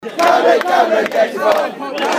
Cameron, get it on!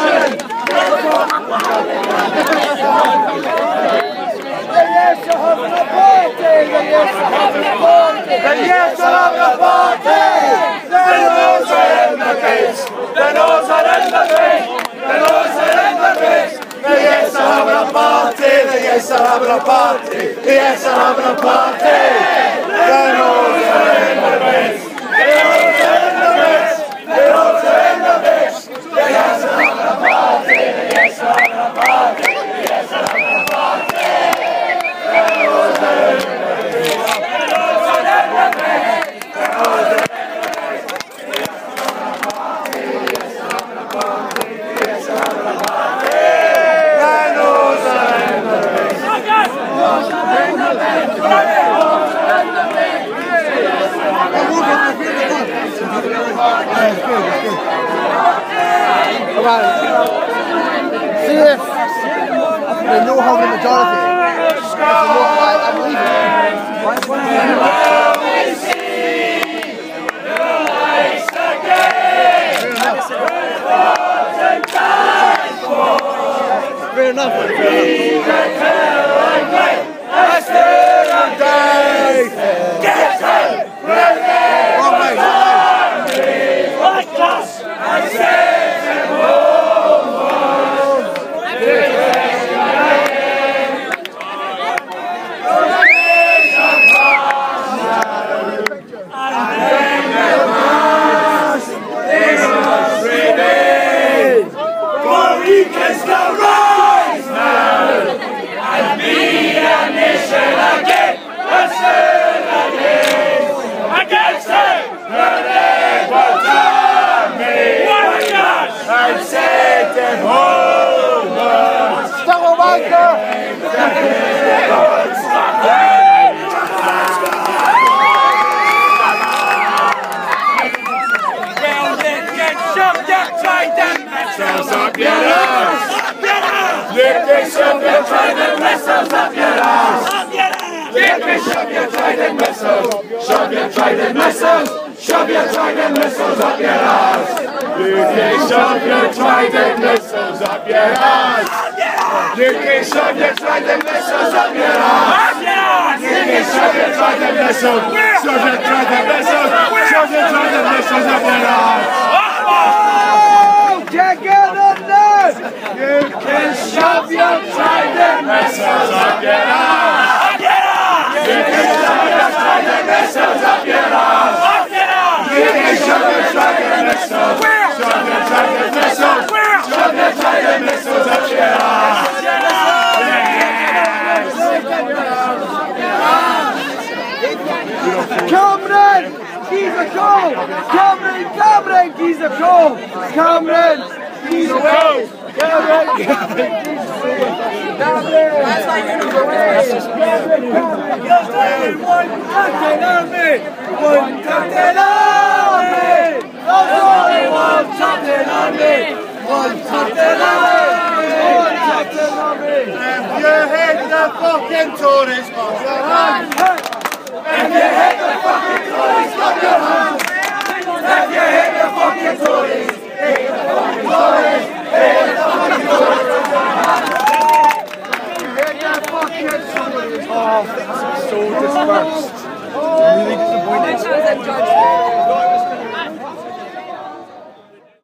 Yes, you're having a party! Yes, you're having a party! Yes, you're having a party! The nose are in the beach! The nose are in the beach! The nose are in the beach! The yes are having a party! The yes are having a party! The yes are having a party! The nose are in the beach! The nose are in the beach! The nose are in the beach! The yes are having a party! The yes are having a party! The yes are having a party! See if they know how the majority. I believe it. Fair enough. Shove your trident missiles up your ass! Shove your trident missiles! Shove your trident missiles! Shove your trident missiles up your ass! Shove your trident missiles up your ass! Shove your trident missiles up your ass! Shove your trident missiles! Shove your trident missiles! Shove your trident missiles up your ass! You can shove your trident missiles up your ass! You can shove your trident missiles up your ass! You can shove your trident missiles! Shove your trident missiles! Shove your trident missiles up your ass! Cameron! He's a goal! Cameron! He's a goal! Cameron! He's a goal! That's like one Captain Army! One Captain Army! There's only one Captain Army! One Captain Army! One Captain Army! If you hate the fucking Tories, clap your hands! If you hate the fucking Tories, clap your hands! If you hate the fucking Tories,